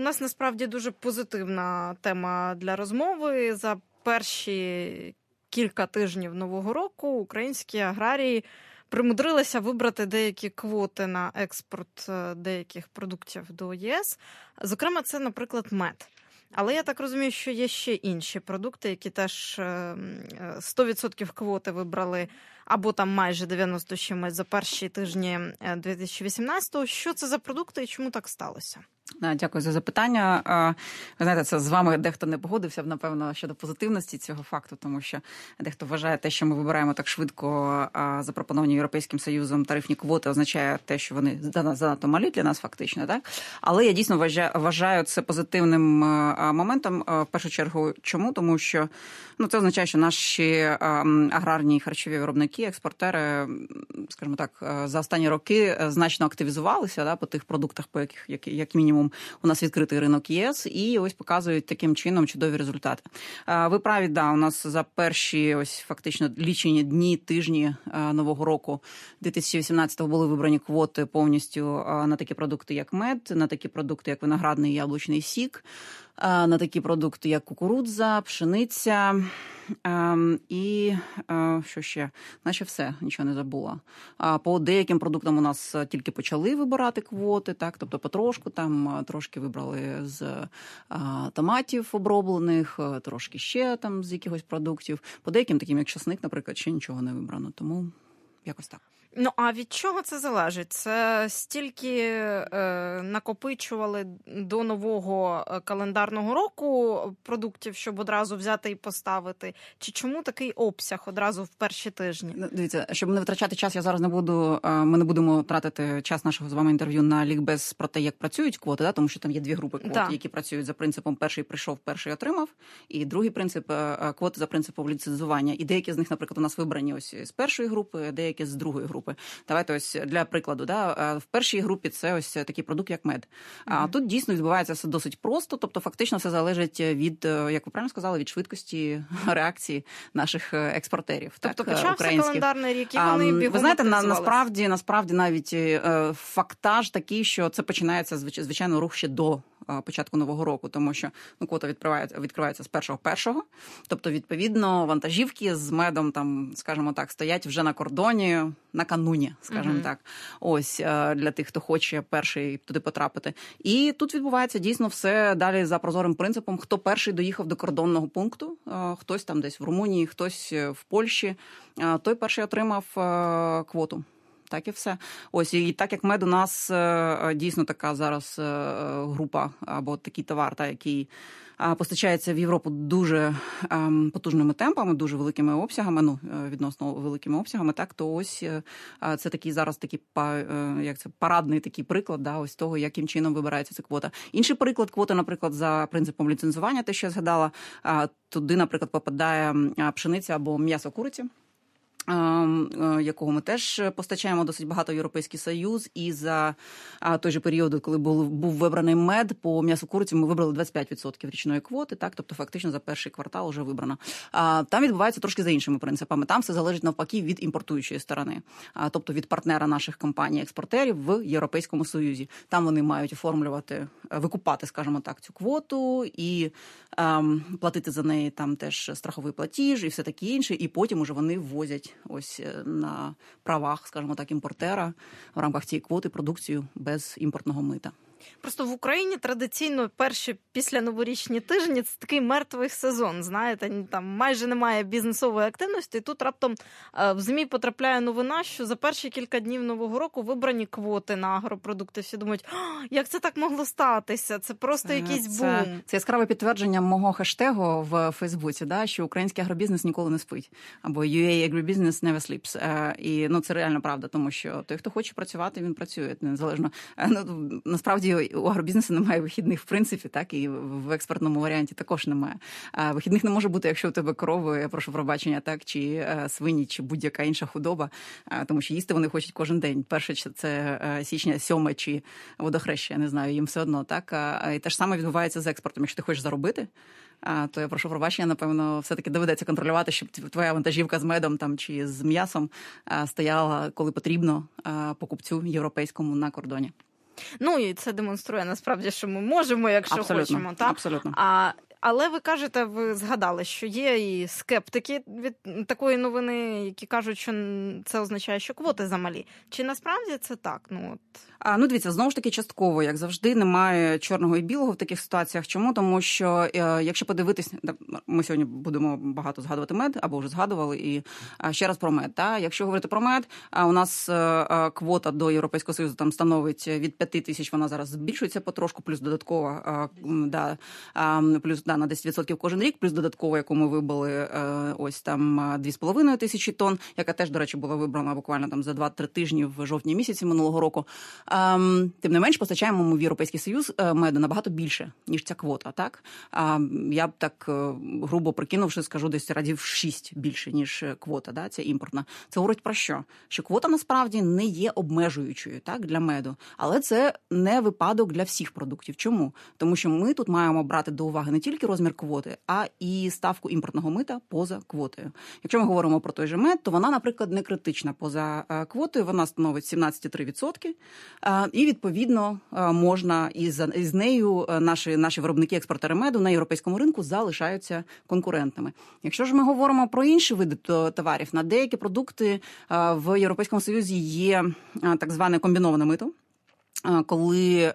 нас насправді дуже позитивна тема для розмови. За перші кілька тижнів Нового року українські аграрії примудрилися вибрати деякі квоти на експорт деяких продуктів до ЄС. Зокрема, це, наприклад, мед. Але я так розумію, що є ще інші продукти, які теж 100% квоти вибрали, або там майже 90 чимось за перші тижні 2018-го. Що це за продукти і чому так сталося? Дякую за запитання. Ви знаєте, це з вами дехто не погодився, напевно, щодо позитивності цього факту, тому що дехто вважає те, що ми вибираємо так швидко запропоновані Європейським Союзом тарифні квоти, означає те, що вони занадто малі для нас фактично, так? Але я дійсно вважаю це позитивним моментом, в першу чергу. Чому? Тому що це означає, що наші аграрні і харчові виробники, експортери, скажімо так, за останні роки значно активізувалися по тих продуктах, по яких, як мінімум, у нас відкритий ринок ЄС, і ось показують таким чином чудові результати. Ви праві, у нас за перші ось фактично лічені дні, тижні Нового року 2018-го були вибрані квоти повністю на такі продукти, як мед, на такі продукти, як виноградний і яблучний сік, на такі продукти, як кукурудза, пшениця і що ще? Наче все, нічого не забула. По деяким продуктам у нас тільки почали вибирати квоти, так, тобто потрошку, там трошки вибрали з томатів оброблених, трошки ще там з якихось продуктів. По деяким, таким як часник, наприклад, ще нічого не вибрано, тому якось так. А від чого це залежить? Це стільки накопичували до нового календарного року продуктів, щоб одразу взяти і поставити? Чи чому такий обсяг одразу в перші тижні? Дивіться, щоб не витрачати час, я зараз ми не будемо тратити час нашого з вами інтерв'ю на лікбез про те, як працюють квоти, тому що там є дві групи квот, які працюють за принципом перший прийшов, перший отримав, і другий принцип квоти за принципом ліцензування. І деякі з них, наприклад, у нас вибрані ось з першої групи, деякі з другої групи. Давайте ось для прикладу, в першій групі це ось такий продукт, як мед. А тут дійсно відбувається все досить просто, тобто фактично все залежить від, як ви правильно сказали, від швидкості реакції наших експортерів. Тобто почався календарний рік, і вони бігом. Ви знаєте, насправді навіть фактаж такий, що це починається, звичайно, рух ще до початку Нового року, тому що квота відкривається з 1.1, тобто, відповідно, вантажівки з медом, там, скажімо так, стоять вже на кордоні накануні, скажімо так, ось для тих, хто хоче перший туди потрапити. І тут відбувається дійсно все далі за прозорим принципом, хто перший доїхав до кордонного пункту, хтось там десь в Румунії, хтось в Польщі, той перший отримав квоту. Так і все. Ось, і так як мед у нас дійсно така зараз група або такий товар, який постачається в Європу дуже потужними темпами, дуже великими обсягами, відносно великими обсягами, так, то ось це такий зараз такий парадний такий приклад, ось того, яким чином вибирається ця квота. Інший приклад квоти, наприклад, за принципом ліцензування, те, що я згадала, туди, наприклад, попадає пшениця або м'ясо куриці, якого ми теж постачаємо досить багато в Європейський Союз, і за той же період, коли був вибраний мед, по м'ясу куриці ми вибрали 25% річної квоти, так, тобто фактично за перший квартал вже вибрано. Там відбувається трошки за іншими принципами, там все залежить навпаки від імпортуючої сторони, тобто від партнера наших компаній-експортерів в Європейському Союзі. Там вони мають викупати, скажімо так, цю квоту і платити за неї там теж страховий платіж і все таке інше, і потім уже вони ввозять ось на правах, скажімо так, імпортера в рамках цієї квоти продукцію без імпортного мита. Просто в Україні традиційно перші після новорічні тижні це такий мертвий сезон, знаєте, там майже немає бізнесової активності, і тут раптом в ЗМІ потрапляє новина, що за перші кілька днів Нового року вибрані квоти на агропродукти. Всі думають, як це так могло статися? Це просто якийсь бум. Це яскраве підтвердження мого хештегу в Фейсбуці, що український агробізнес ніколи не спить, або UA Agribusiness never sleeps. І це реально правда, тому що той, хто хоче працювати, він працює, незалежно. Насправді у агробізнесу немає вихідних в принципі, так, і в експортному варіанті також немає. Вихідних не може бути, якщо у тебе корови, я прошу пробачення, так, чи свині, чи будь-яка інша худоба, тому що їсти вони хочуть кожен день. Перше це січня, 7 чи водохреща, я не знаю, їм все одно, так. І те ж саме відбувається з експортом. Якщо ти хочеш заробити, то я прошу пробачення, напевно, все-таки доведеться контролювати, щоб твоя вантажівка з медом там, чи з м'ясом стояла, коли потрібно, покупцю європейському на кордоні. Ну і це демонструє насправді, що ми можемо, якщо абсолютно, хочемо. Так? Абсолютно. Але ви кажете, ви згадали, що є і скептики від такої новини, які кажуть, що це означає, що квоти замалі. Чи насправді це так? Ну, дивіться, знову ж таки, частково, як завжди, немає чорного і білого в таких ситуаціях. Чому? Тому що, якщо подивитись, ми сьогодні будемо багато згадувати мед, або вже згадували, і ще раз про мед. Якщо говорити про мед, у нас квота до Європейського Союзу там становить від 5 тисяч, вона зараз збільшується потрошку, плюс додатково, плюс на 10% кожен рік, плюс додатково, яку ми вибили, ось там 2,5 тисячі тонн, яка теж, до речі, була вибрана буквально там за 2-3 тижні в жовтні місяці минулого року. Тим не менш, постачаємо ми в Європейський Союз меду набагато більше, ніж ця квота, так? Я б так грубо прикинувши, скажу, десь разів 6 більше, ніж квота, ця імпортна. Це говорить про що? Що квота насправді не є обмежуючою, так, для меду. Але це не випадок для всіх продуктів. Чому? Тому що ми тут маємо брати до уваги не тільки розмір квоти, а і ставку імпортного мита поза квотою. Якщо ми говоримо про той же мед, то вона, наприклад, не критична поза квотою, вона становить 17,3%. І, відповідно, можна із нею наші виробники-експортери меду на європейському ринку залишаються конкурентними. Якщо ж ми говоримо про інші види товарів, на деякі продукти в Європейському Союзі є так зване комбіноване мито, коли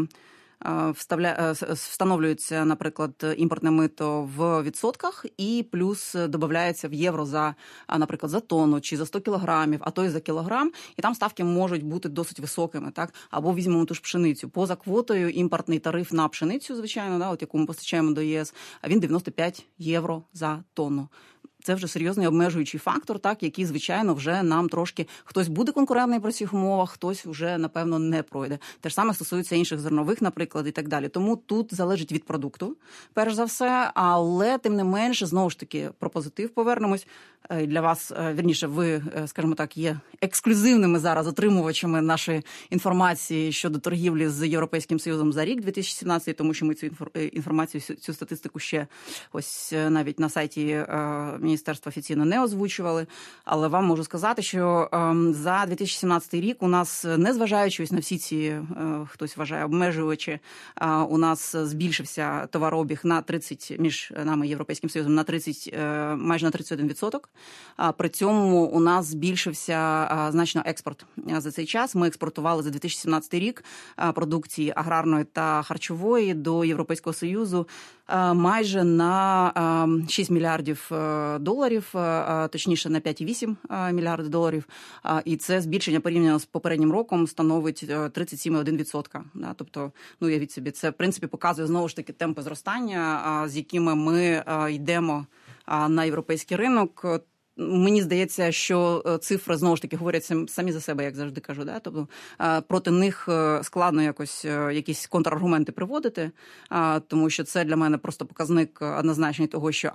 встановлюється, наприклад, імпортне мито в відсотках і плюс додається в євро наприклад, за тонну чи за 100 кілограмів, а то й за кілограм, і там ставки можуть бути досить високими, так? Або візьмемо ту ж пшеницю. Поза квотою імпортний тариф на пшеницю, звичайно, яку ми постачаємо до ЄС, він 95 євро за тонну. Це вже серйозний обмежуючий фактор, так, який, звичайно, вже нам трошки хтось буде конкурентний при цих умовах, хтось вже, напевно, не пройде. Те ж саме стосується інших зернових, наприклад, і так далі. Тому тут залежить від продукту, перш за все, але, тим не менше, знову ж таки, про позитив повернемось. Для вас, вірніше, ви, скажімо так, є ексклюзивними зараз отримувачами нашої інформації щодо торгівлі з Європейським Союзом за рік 2017, тому що ми цю інформацію, цю статистику ще ось навіть на сайті міністерства офіційно не озвучували. Але вам можу сказати, що за 2017 рік у нас, незважаючи ось на всі ці, хтось вважає, обмежувачі, у нас збільшився товарообіг на 30, між нами і Європейським Союзом, на 30, майже на 31%. При цьому у нас збільшився значно експорт за цей час. Ми експортували за 2017 рік продукції аграрної та харчової до Європейського Союзу майже на 6 мільярдів доларів, точніше на 5,8 мільярди доларів. І це збільшення порівняно з попереднім роком становить 37,1%. Тобто, уявіть собі, це, в принципі, показує знову ж таки темпи зростання, з якими ми йдемо на європейський ринок. Мені здається, що цифри, знову ж таки, говорять самі за себе, як завжди кажу. Тобто проти них складно якісь контраргументи приводити, тому що це для мене просто показник однозначний того, що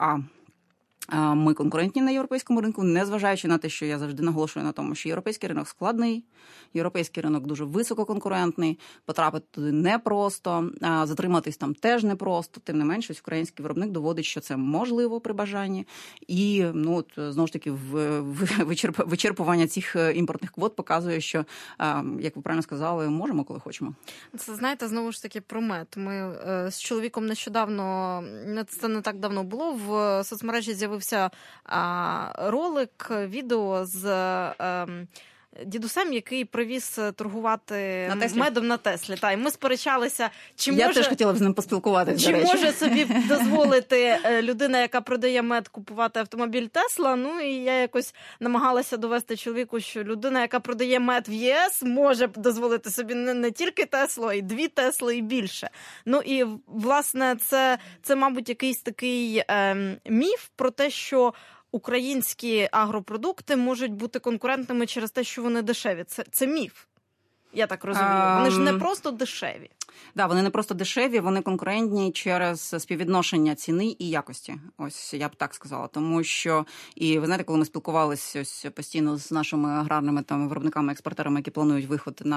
ми конкурентні на європейському ринку, незважаючи на те, що я завжди наголошую на тому, що європейський ринок складний, європейський ринок дуже висококонкурентний, потрапити туди непросто, затриматись там теж непросто, тим не менше, український виробник доводить, що це можливо при бажанні. І, знову ж таки, вичерпування цих імпортних квот показує, що, як ви правильно сказали, можемо, коли хочемо. Це, знаєте, знову ж таки про мед. Ми з чоловіком нещодавно, це не так давно було, в соцмережі з'явився ролик, відео з дідусем, який привіз торгувати медом на Теслі. І ми сперечалися, Я теж хотіла б з ним поспілкуватися, чи може собі дозволити людина, яка продає мед, купувати автомобіль Тесла. І я якось намагалася довести чоловіку, що людина, яка продає мед в ЄС, може дозволити собі не тільки Теслу, а й 2 Тесли і більше. І, власне, це мабуть, якийсь такий міф про те, що українські агропродукти можуть бути конкурентними через те, що вони дешеві. Це міф, я так розумію. Вони ж не просто дешеві. Вони не просто дешеві, вони конкурентні через співвідношення ціни і якості. Ось я б так сказала. Тому що, і ви знаєте, коли ми спілкувалися ось постійно з нашими аграрними виробниками, експортерами, які планують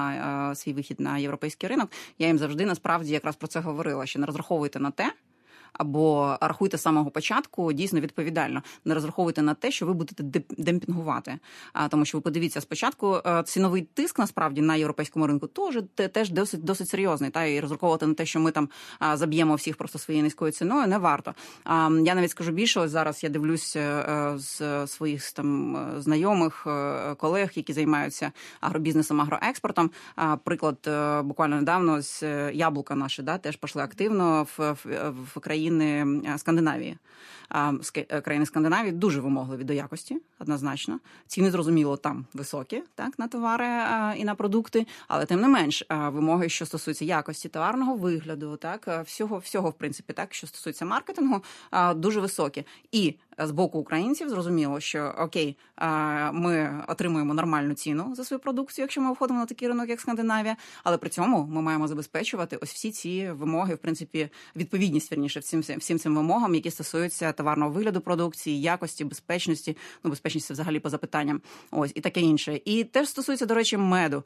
свій вихід на європейський ринок, я їм завжди насправді якраз про це говорила, що не розраховуйте на те, або рахуйте з самого початку дійсно відповідально. Не розраховуйте на те, що ви будете демпінгувати. Тому що ви подивіться, спочатку ціновий тиск насправді на європейському ринку теж досить серйозний. Та і розраховувати на те, що ми там заб'ємо всіх просто своєю низькою ціною, не варто. Я навіть скажу більше, ось зараз я дивлюсь з своїх там знайомих, колег, які займаються агробізнесом, агроекспортом. Приклад, буквально недавно з яблука наші, теж пішли активно в країни Скандинавії. Країни Скандинавії дуже вимогливі до якості, однозначно. Ціни, зрозуміло, там високі, так, на товари і на продукти, але тим не менш вимоги, що стосуються якості товарного вигляду, так, всього в принципі, так, що стосується маркетингу, дуже високі. І з боку українців зрозуміло, що окей, ми отримуємо нормальну ціну за свою продукцію, якщо ми входимо на такий ринок, як Скандинавія, але при цьому ми маємо забезпечувати ось всі ці вимоги, в принципі, відповідність, вірніше, всім цим вимогам, які стосуються товарного вигляду продукції, якості, безпечності, безпечність взагалі по запитанням, ось, і таке інше. І теж стосується, до речі, меду.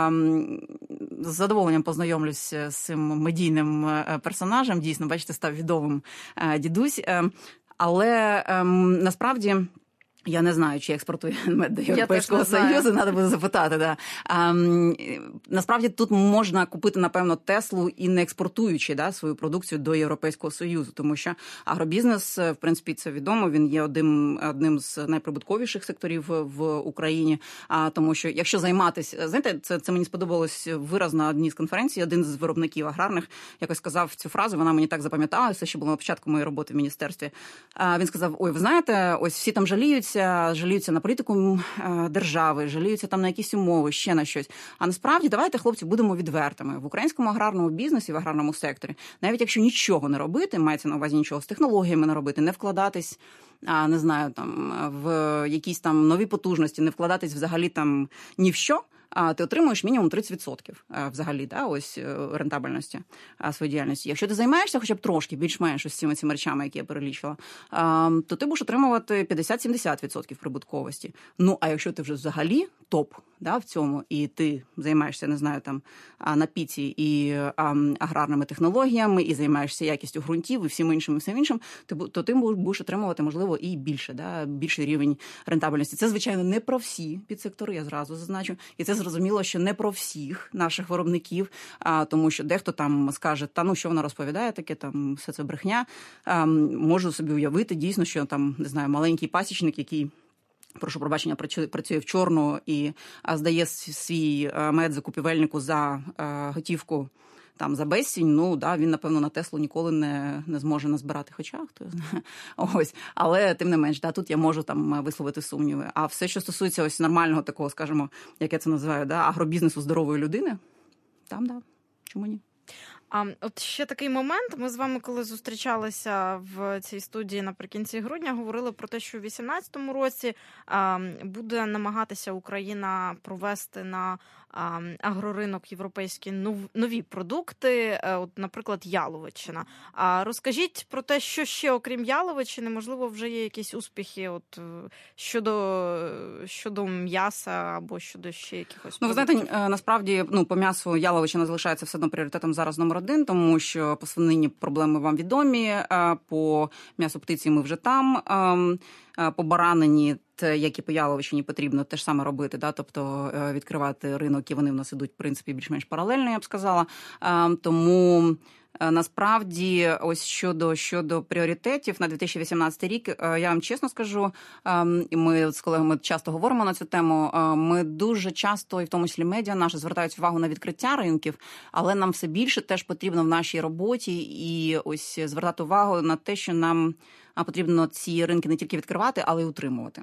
З задоволенням познайомлюсь з цим медійним персонажем, дійсно, бачите, став відомим дідусь. Але насправді я не знаю, чи експортує мед до Європейського Союзу, треба буде запитати. Да. Насправді тут можна купити, напевно, Теслу і не експортуючи свою продукцію до Європейського Союзу, тому що агробізнес, в принципі, це відомо, він є одним з найприбутковіших секторів в Україні, тому що якщо займатися, знаєте, це мені сподобалось вираз на одній з конференцій, один з виробників аграрних якось сказав цю фразу, вона мені так запам'яталася, що було на початку моєї роботи в міністерстві. Він сказав, ой, ви знаєте, ось всі там жаліються на політику держави, жаліються там на якісь умови, ще на щось. А насправді, давайте, хлопці, будемо відвертими. В українському аграрному бізнесі, в аграрному секторі, навіть якщо нічого не робити, мається на увазі нічого з технологіями не робити, не вкладатись, не знаю, там, в якісь там нові потужності, не вкладатись взагалі там ні в що, ти отримуєш мінімум 30% взагалі, ось рентабельності своєї діяльності. Якщо ти займаєшся хоча б трошки, більш-менш ось цими речами, які я перелічила, то ти будеш отримувати 50-70% прибутковості. Ну, а якщо ти вже взагалі топ в цьому, і ти займаєшся, не знаю, там, на піці і аграрними технологіями, і займаєшся якістю ґрунтів і всім іншим, то ти будеш отримувати, можливо, і більше, більший рівень рентабельності. Це, звичайно, не про всі підсектори, я зразу зазначу. І це зрозуміло, що не про всіх наших виробників, тому що дехто там скаже, що вона розповідає таке, там, все це брехня. Можу собі уявити, дійсно, що там, не знаю, маленький пасічник, який, прошу пробачення, працює в чорну і здає свій мед закупівельнику за готівку, там, за безцінь, він, напевно, на Теслу ніколи не зможе назбирати, хоча, хто знає. Ось. Але, тим не менш, тут я можу там висловити сумніви. А все, що стосується ось нормального такого, скажімо, як я це називаю, агробізнесу здорової людини, там, чому ні? От ще такий момент. Ми з вами, коли зустрічалися в цій студії наприкінці грудня, говорили про те, що у 2018 році буде намагатися Україна провести на агроринок європейські нові продукти, от, наприклад, яловичина. Розкажіть про те, що ще, окрім яловичини, можливо, вже є якісь успіхи от, щодо м'яса або щодо ще якихось продуктів? Ви знаєте, насправді, по м'ясу яловичина залишається все одно пріоритетом зараз номер один, тому що по свинині проблеми вам відомі, по м'ясу птиці ми вже там, по баранині, як і по яловичині, потрібно те ж саме робити, тобто відкривати ринок, і вони в нас ідуть, в принципі, більш-менш паралельно, я б сказала. Тому насправді, ось щодо пріоритетів на 2018 рік, я вам чесно скажу, і ми з колегами часто говоримо на цю тему, ми дуже часто, і в тому числі медіа наші, звертають увагу на відкриття ринків, але нам все більше теж потрібно в нашій роботі і ось звертати увагу на те, що нам потрібно ці ринки не тільки відкривати, але й утримувати.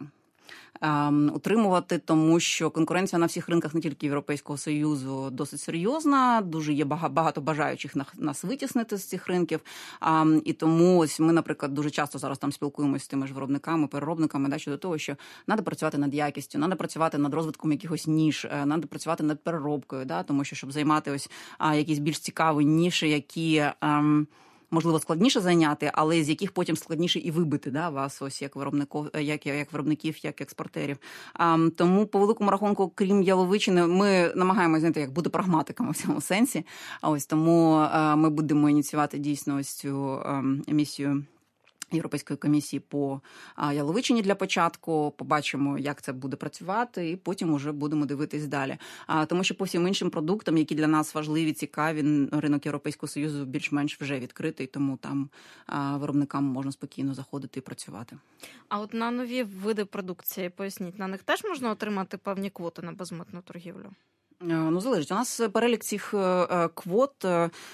Тому що конкуренція на всіх ринках, не тільки Європейського Союзу, досить серйозна, дуже є багато бажаючих нас витіснити з цих ринків, і тому ось ми, наприклад, дуже часто зараз там спілкуємося з тими ж виробниками, переробниками, щодо того, що треба працювати над якістю, треба працювати над розвитком якихось ніш, треба працювати над переробкою, тому що, щоб займати ось якісь більш цікаві ніші, які можливо, складніше зайняти, але з яких потім складніше і вибити, да, вас ось як виробників, як експортерів. Тому по великому рахунку, крім яловичини, ми намагаємося, знаєте, як бути прагматиками в цьому сенсі. Ось тому ми будемо ініціювати дійсно ось цю місію Європейської комісії по яловичині для початку, побачимо, як це буде працювати, і потім уже будемо дивитись далі. Тому що по всім іншим продуктам, які для нас важливі, цікаві, ринок Європейського Союзу більш-менш вже відкритий, тому там виробникам можна спокійно заходити і працювати. А от на нові види продукції, поясніть, на них теж можна отримати певні квоти на безмитну торгівлю? Ну, залежить. У нас перелік цих квот,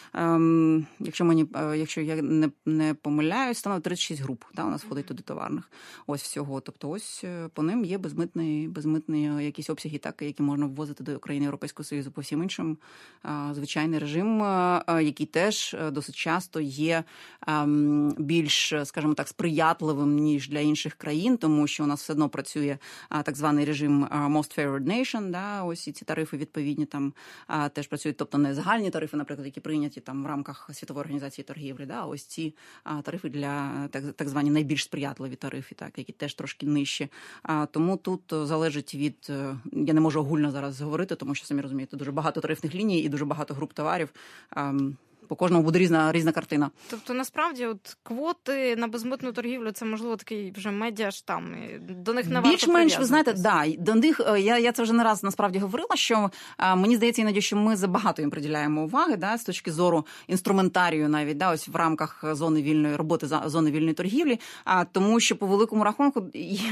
якщо я не помиляюсь, становить 36 груп. Да, у нас входить туди товарних. Ось всього. Тобто ось по ним є безмитні якісь обсяги, так, які можна ввозити до країн Європейського Союзу. По всім іншим звичайний режим, який теж досить часто є більш, скажімо так, сприятливим, ніж для інших країн, тому що у нас все одно працює так званий режим Most Favored Nation, да, ось і ці тарифи відповідні там теж працюють, тобто не загальні тарифи, наприклад, які прийняті там в рамках Світової організації торгівлі, да, ось ці тарифи для так звані найбільш сприятливі тарифи, так, які теж трошки нижчі. Тому тут залежить від, я не можу огульно зараз говорити, тому що, самі розумієте, дуже багато тарифних ліній і дуже багато груп товарів. По кожному буде різна картина. Тобто, насправді, от квоти на безмитну торгівлю – це, можливо, такий вже медіаштам. До них не варто більш-менш, ви знаєте, до них, я це вже не раз насправді говорила, що мені здається іноді, що ми забагато їм приділяємо уваги, да, з точки зору інструментарію навіть, да, ось в рамках зони вільної роботи, зони вільної торгівлі, тому що по великому рахунку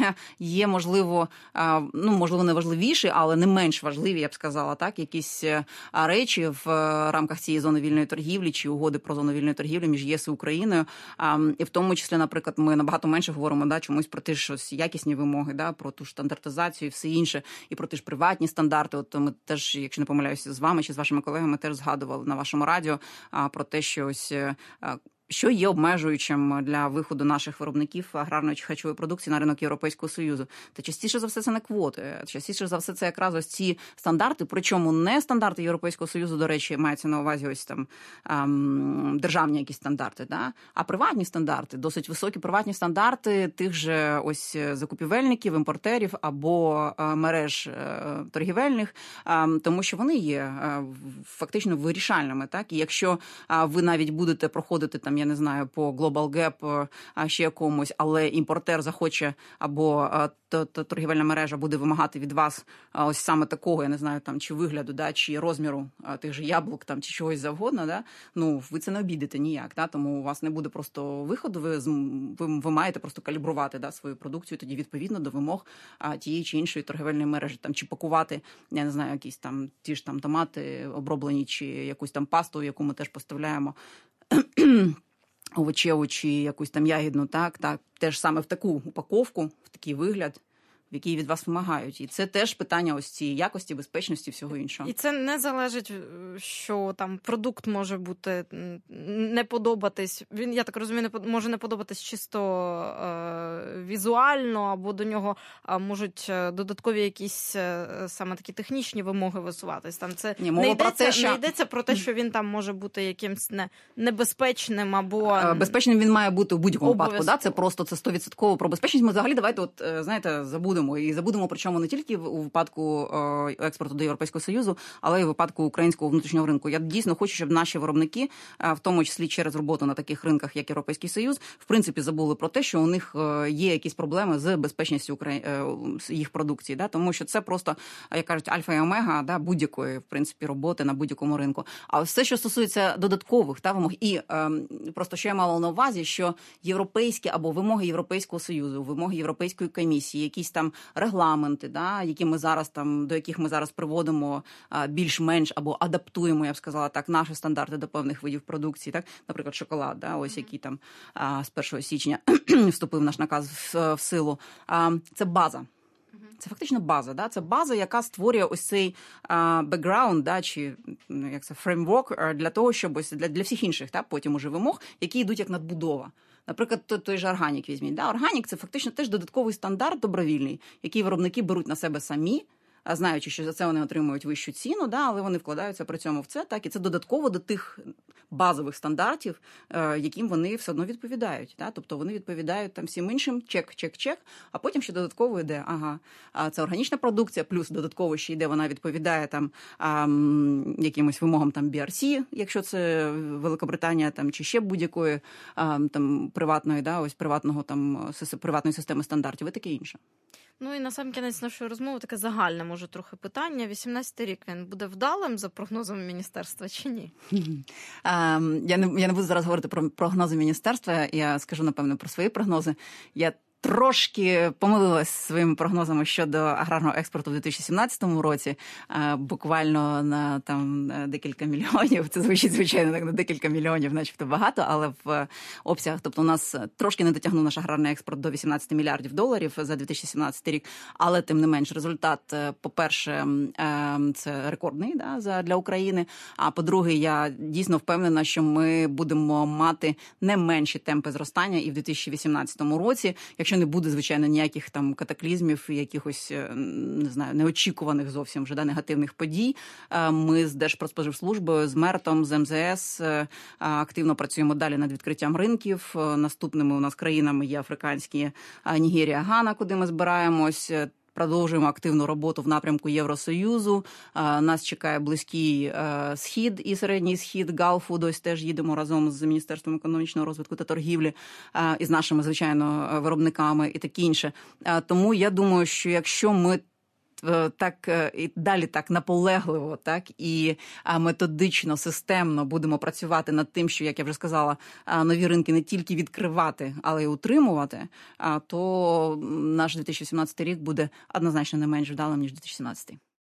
є можливо, можливо, не важливіші, але не менш важливі, я б сказала, так, якісь речі в рамках цієї зони вільної торгівлі, чи угоди про зону вільної торгівлі між ЄС і Україною. І в тому числі, наприклад, ми набагато менше говоримо, да, чомусь про ті ж якісні вимоги, да, про ту ж стандартизацію і все інше, і про ті ж приватні стандарти. От ми теж, якщо не помиляюся, з вами чи з вашими колегами, теж згадували на вашому радіо про те, що ось що є обмежуючим для виходу наших виробників аграрної чи харчової продукції на ринок Європейського Союзу. Та частіше за все це не квоти, частіше за все це якраз ось ці стандарти, причому не стандарти Європейського Союзу, до речі, мається на увазі ось там державні якісь стандарти, да? А приватні стандарти, досить високі приватні стандарти тих же ось закупівельників, імпортерів або мереж торгівельних, тому що вони є фактично вирішальними, так? І якщо ви навіть будете проходити там, я не знаю, по Global Gap ще якомусь, але імпортер захоче або торгівельна мережа буде вимагати від вас ось саме такого, я не знаю, там, чи вигляду, да, чи розміру тих же яблук, там, чи чогось завгодно, да, ну, ви це не обійдете ніяк, да, тому у вас не буде просто виходу, ви маєте просто калібрувати, да, свою продукцію тоді відповідно до вимог тієї чи іншої торгівельної мережі, там, чи пакувати, я не знаю, якісь там ті ж там томати оброблені, чи якусь там пасту, яку ми теж поставляємо, овочеву чи якусь там ягідну, так, теж саме в таку упаковку, в такий вигляд, в який від вас вимагають. І це теж питання ось цієї якості, безпечності, всього іншого. І це не залежить, що там продукт може бути не подобатись. Він, я так розумію, може не подобатись чисто візуально, або до нього можуть додаткові якісь саме такі технічні вимоги висуватись. Там це не йдеться про те, що він там може бути якимсь небезпечним або безпечним він має бути в будь-якому випадку. Да? Це просто це 100% про безпечність. Ми взагалі давайте, от знаєте, забудемо. І забудемо, причому не тільки у випадку експорту до Європейського Союзу, але й у випадку українського внутрішнього ринку. Я дійсно хочу, щоб наші виробники, в тому числі через роботу на таких ринках, як Європейський Союз, в принципі, забули про те, що у них є якісь проблеми з безпечністю їх продукції. Да? Тому що це просто, як кажуть, альфа і омега, да, будь-якої, в принципі, роботи на будь-якому ринку. А все, що стосується додаткових вимог, і просто що я мала на увазі, що європейські або вимоги Європейського Союзу, вимоги Європейської комісії, якісь там регламенти, да, які ми зараз там, до яких ми зараз приводимо більш-менш або адаптуємо, я б сказала так, наші стандарти до певних видів продукції, так, наприклад, шоколад, да, ось який там з 1 січня вступив наш наказ в силу. Це база. Це фактично база, да? Це база, яка створює ось цей бекграунд, да, чи як це фреймворк для того, щоб ось для всіх інших, да, потім уже вимог, які йдуть як надбудова. Наприклад, той же органік візьміть. Да? Органік – це фактично теж додатковий стандарт добровільний, який виробники беруть на себе самі, знаючи, що за це вони отримують вищу ціну, але вони вкладаються при цьому в це, так, і це додатково до тих базових стандартів, яким вони все одно відповідають. Тобто вони відповідають там всім іншим, чек, а потім ще додатково йде, це органічна продукція, плюс додатково ще йде, вона відповідає там якимось вимогам там BRC, якщо це Великобританія там, чи ще будь-якої там приватної, приватної системи стандартів і таке інше. Ну і на сам кінець нашої розмови таке загальне, може, трохи питання. 18-й рік він буде вдалим за прогнозами міністерства чи ні? Я не буду зараз говорити про прогнози міністерства, я скажу, напевно, про свої прогнози. Я трошки помилилась своїми прогнозами щодо аграрного експорту в 2017 році, буквально на там декілька мільйонів. Це звучить, звичайно, так на декілька мільйонів, начебто багато, але в обсягах. Тобто у нас трошки не дотягнув наш аграрний експорт до 18 мільярдів доларів за 2017 рік, але тим не менш результат, по-перше, це рекордний для України, а по-друге, я дійсно впевнена, що ми будемо мати не менші темпи зростання і в 2018 році, якщо не буде, звичайно, ніяких там катаклізмів, якихось, не знаю, неочікуваних зовсім вже негативних подій. Ми з Держпродспоживслужбою, з МЕРТом, з МЗС активно працюємо далі над відкриттям ринків. Наступними у нас країнами є африканські Нігерія, Гана, куди ми збираємось. Продовжуємо активну роботу в напрямку Євросоюзу. Нас чекає Близький Схід і Середній Схід, Галфу. Ось теж їдемо разом з Міністерством економічного розвитку та торгівлі і з нашими, звичайно, виробниками і таке інше. Тому я думаю, що якщо ми так і далі так наполегливо, так і методично, системно будемо працювати над тим, що, як я вже сказала, нові ринки не тільки відкривати, але й утримувати, то наш 2017 рік буде однозначно не менш вдалим, ніж 2017.